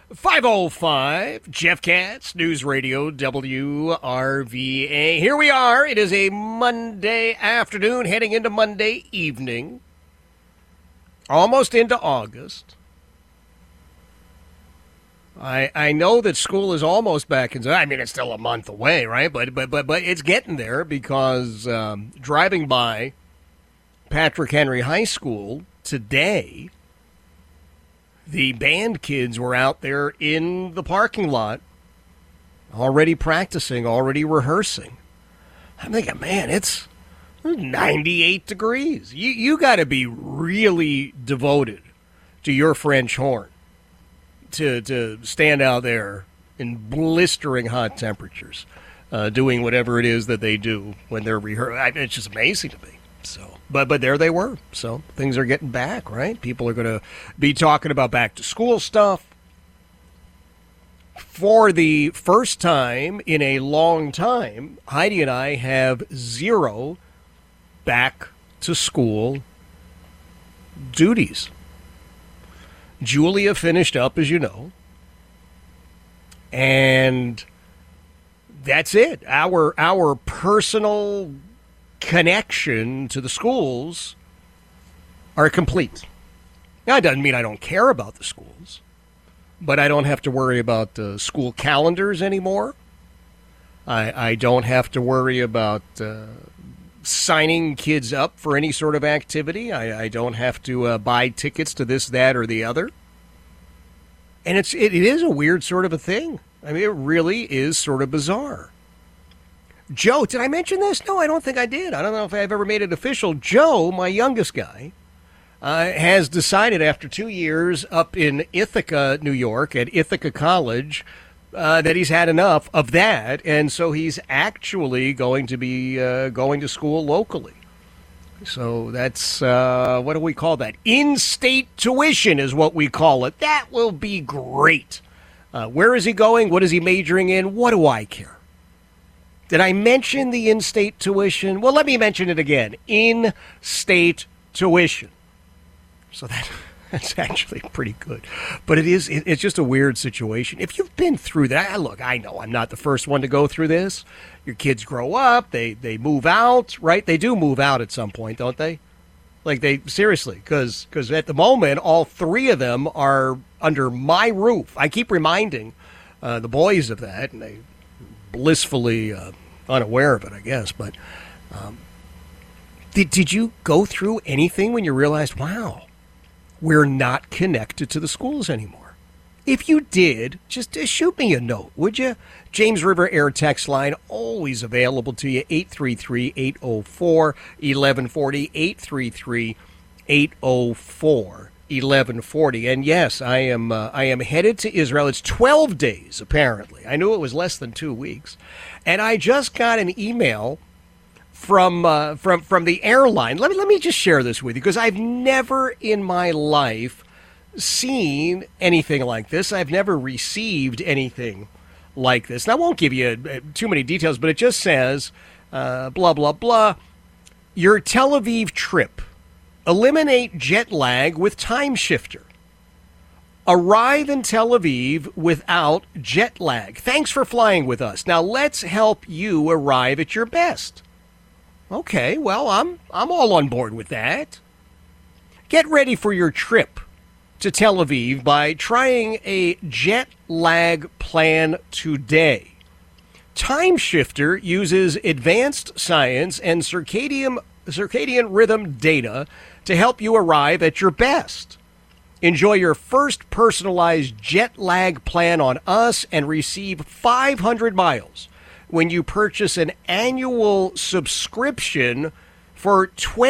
5:05, Jeff Katz, News Radio WRVA. Here we are. It is a Monday afternoon, heading into Monday evening. Almost into August. I know that school is almost back in. I mean, it's still a month away, right? But it's getting there because driving by Patrick Henry High School today, the band kids were out there in the parking lot already practicing, already rehearsing. I'm thinking, man, it's 98 degrees. You got to be really devoted to your French horn to stand out there in blistering hot temperatures, doing whatever it is that they do when they're rehearsing. It's just amazing to me. So, but there they were. So things are getting back, right? People are going to be talking about back to school stuff. For the first time in a long time, Heidi and I have zero back to school duties. Julia finished up, as you know, and that's it. Our personal connection to the schools are complete. Now, it doesn't mean I don't care about the schools, but I don't have to worry about school calendars anymore. I don't have to worry about signing kids up for any sort of activity. I don't have to buy tickets to this, that, or the other. And it is a weird sort of a thing. I mean, it really is sort of bizarre. Joe, did I mention this? No, I don't think I did. I don't know if I've ever made it official. Joe, my youngest guy, has decided after 2 years up in Ithaca, New York, at Ithaca College, that he's had enough of that, and so he's actually going to be going to school locally. So that's, what do we call that? In-state tuition is what we call it. That will be great. Where is he going? What is he majoring in? What do I care? Did I mention the in-state tuition? Well, let me mention it again. In-state tuition. So that's actually pretty good. But it's just a weird situation. If you've been through that, look, I know I'm not the first one to go through this. Your kids grow up, they move out, right? They do move out at some point, don't they? Like seriously, because at the moment, all three of them are under my roof. I keep reminding the boys of that, and they blissfully unaware of it, I guess. But did you go through anything when you realized, wow, we're not connected to the schools anymore? If you did, just shoot me a note, would you? James River Air text line, always available to you, 833-804-1140, 833-804-1140. And yes, I am headed to Israel. It's 12 days, apparently. I knew it was less than 2 weeks. And I just got an email from the airline. Let me just share this with you, because I've never in my life seen anything like this. I've never received anything like this. And I won't give you too many details, but it just says, blah, blah, blah. Your Tel Aviv trip. Eliminate jet lag with Time Shifter. Arrive in Tel Aviv without jet lag. Thanks for flying with us. Now let's help you arrive at your best. Okay, well, I'm all on board with that. Get ready for your trip to Tel Aviv by trying a jet lag plan today. Time Shifter uses advanced science and circadian rhythm data to help you arrive at your best. Enjoy your first personalized jet lag plan on us and receive 500 miles when you purchase an annual subscription for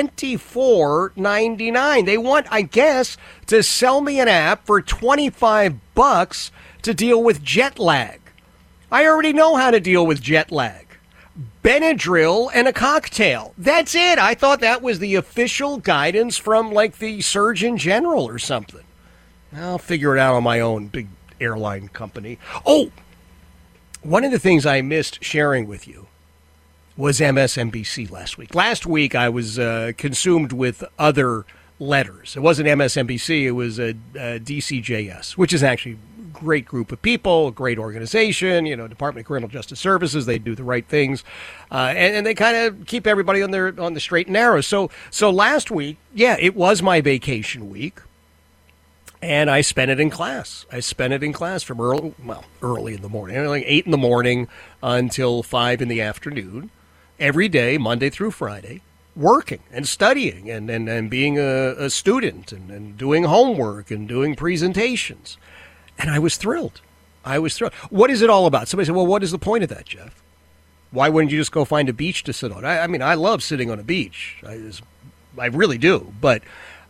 $24.99. They want, I guess, to sell me an app for $25 to deal with jet lag. I already know how to deal with jet lag. Benadryl and a cocktail. That's it. I thought that was the official guidance from, like, the Surgeon General or something. I'll figure it out on my own, big airline company. Oh, one of the things I missed sharing with you was MSNBC last week. Last week, I was consumed with other letters. It wasn't MSNBC. It was DCJS, which is actually great group of people, a great organization, Department of Criminal Justice Services. They do the right things, and they kind of keep everybody on the straight and narrow. So last week, it was my vacation week. And I spent it in class. From early in the morning, like 8 in the morning until 5 in the afternoon, every day, Monday through Friday, working and studying and being a student and doing homework and doing presentations. And I was thrilled. What is it all about? Somebody said, well, what is the point of that, Jeff? Why wouldn't you just go find a beach to sit on? I mean, I love sitting on a beach. I really do. But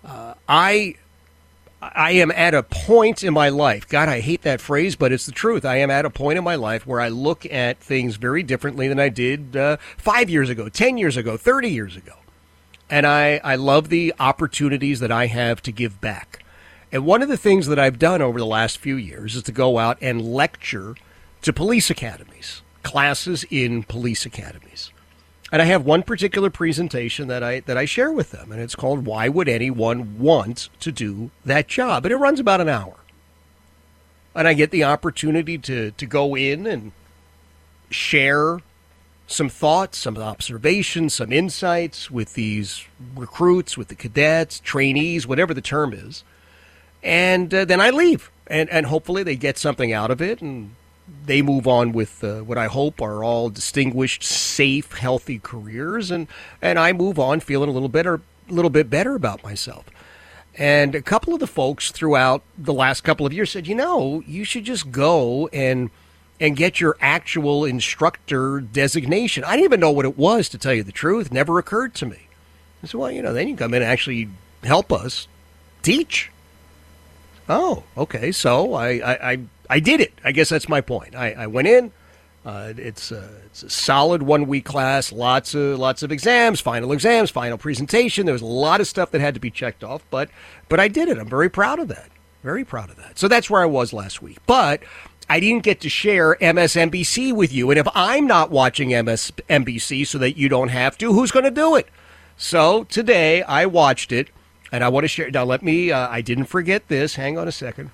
I am at a point in my life, God, I hate that phrase, but it's the truth. I am at a point in my life where I look at things very differently than I did 5 years ago, 10 years ago, 30 years ago. And I love the opportunities that I have to give back. And one of the things that I've done over the last few years is to go out and lecture to police academies, classes in police academies. And I have one particular presentation that I share with them, and it's called Why Would Anyone Want to Do That Job? And it runs about an hour. And I get the opportunity to go in and share some thoughts, some observations, some insights with these recruits, with the cadets, trainees, whatever the term is. And then I leave, and hopefully they get something out of it, and they move on with what I hope are all distinguished, safe, healthy careers, and I move on feeling a little bit better about myself. And a couple of the folks throughout the last couple of years said, you should just go and get your actual instructor designation. I didn't even know what it was, to tell you the truth. It never occurred to me. I said, well, then you come in and actually help us teach. Oh, okay. So I did it. I guess that's my point. I went in. It's a solid 1 week class. Lots of exams, final presentation. There was a lot of stuff that had to be checked off, but I did it. I'm very proud of that. Very proud of that. So that's where I was last week. But I didn't get to share MSNBC with you. And if I'm not watching MSNBC so that you don't have to, who's going to do it? So today I watched it, and I want to share. Now let me. I didn't forget this. Hang on a second.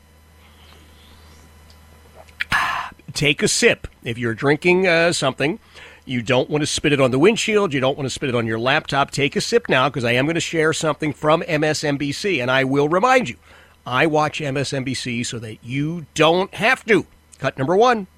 Take a sip. If you're drinking something, you don't want to spit it on the windshield, you don't want to spit it on your laptop, take a sip now, because I am going to share something from MSNBC. And I will remind you, I watch MSNBC so that you don't have to. Cut number one.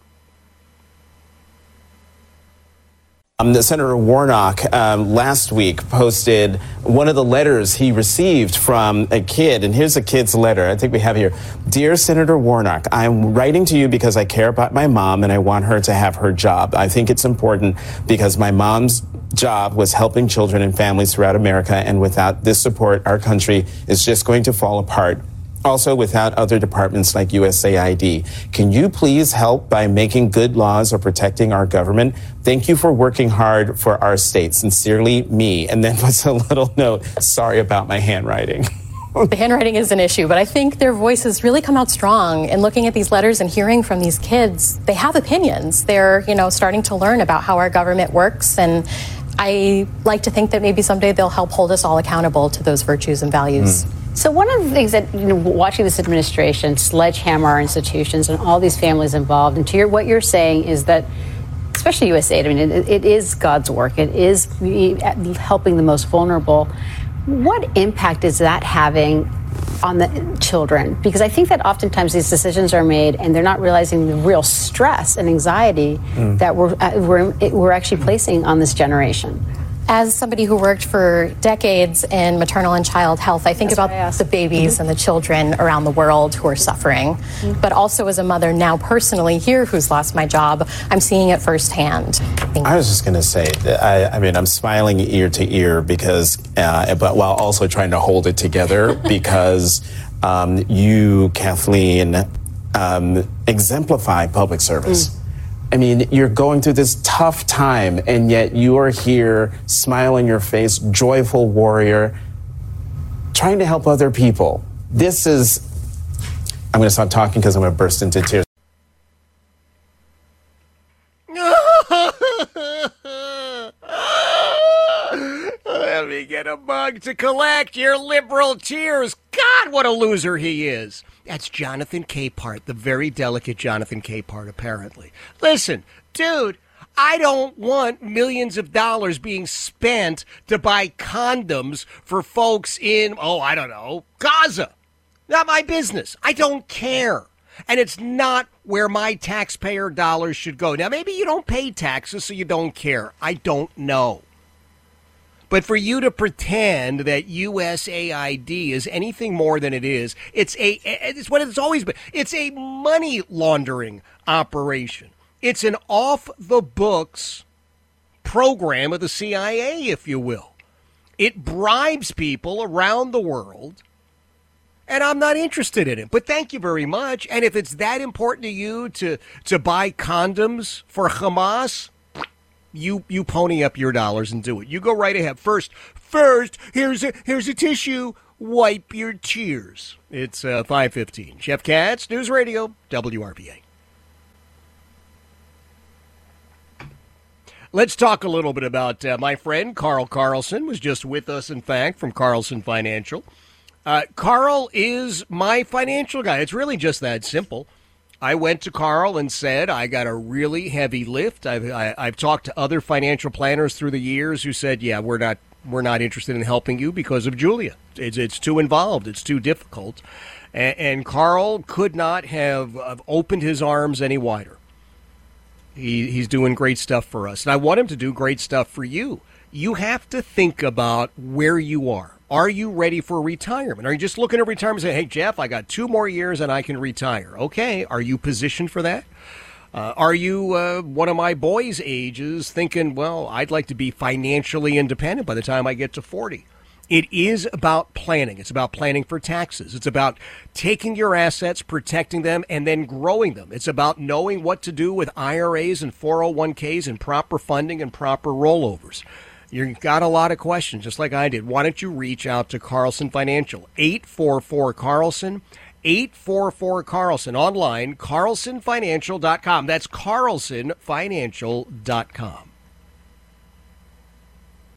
Senator Warnock last week posted one of the letters he received from a kid. And here's a kid's letter. I think we have here. Dear Senator Warnock, I'm writing to you because I care about my mom and I want her to have her job. I think it's important because my mom's job was helping children and families throughout America. And without this support, our country is just going to fall apart. Also, without other departments like USAID. Can you please help by making good laws or protecting our government? Thank you for working hard for our state. Sincerely, me. And then puts a little note, sorry about my handwriting. The handwriting is an issue, but I think their voices really come out strong. And looking at these letters and hearing from these kids, they have opinions. They're, starting to learn about how our government works. And I like to think that maybe someday they'll help hold us all accountable to those virtues and values. So one of the things that, watching this administration sledgehammer our institutions and all these families involved, and to what you're saying is that, especially USAID, it is God's work. It is helping the most vulnerable. What impact is that having on the children? Because I think that oftentimes these decisions are made and they're not realizing the real stress and anxiety that we're actually placing on this generation. As somebody who worked for decades in maternal and child health, I think about the babies and the children around the world who are suffering. But also as a mother now personally here who's lost my job, I'm seeing it firsthand. I was just going to say, I'm smiling ear to ear because, but while also trying to hold it together because you, Kathleen, exemplify public service. You're going through this tough time, and yet you are here, smile on your face, joyful warrior, trying to help other people. I'm going to stop talking because I'm going to burst into tears. Let me get a mug to collect your liberal tears. God, what a loser he is. That's Jonathan Capehart, the very delicate Jonathan Capehart, apparently. Listen, dude, I don't want millions of dollars being spent to buy condoms for folks in, I don't know, Gaza. Not my business. I don't care. And it's not where my taxpayer dollars should go. Now, maybe you don't pay taxes, so you don't care. I don't know. But for you to pretend that USAID is anything more than it is, it's what it's always been. It's a money laundering operation. It's an off-the-books program of the CIA, if you will. It bribes people around the world, and I'm not interested in it. But thank you very much. And if it's that important to you to buy condoms for Hamas, you pony up your dollars and do it. You go right ahead. First, here's a tissue. Wipe your tears. It's 5:15. Jeff Katz, News Radio, WRVA. Let's talk a little bit about my friend Carl Carlson was just with us, in fact, from Carlson Financial. Carl is my financial guy. It's really just that simple. I went to Carl and said, I got a really heavy lift. I've talked to other financial planners through the years who said, yeah, we're not interested in helping you because of Julia. It's too involved. It's too difficult. And Carl could not have opened his arms any wider. He's doing great stuff for us. And I want him to do great stuff for you. You have to think about where you are. Are you ready for retirement? Are you just looking at retirement and saying, hey, Jeff, I got 2 more years and I can retire? Okay. Are you positioned for that? Are you one of my boys' ages thinking, well, I'd like to be financially independent by the time I get to 40? It is about planning. It's about planning for taxes. It's about taking your assets, protecting them, and then growing them. It's about knowing what to do with IRAs and 401ks and proper funding and proper rollovers. You've got a lot of questions, just like I did. Why don't you reach out to Carlson Financial? 844-CARLSON, 844-CARLSON. Online, carlsonfinancial.com. That's carlsonfinancial.com.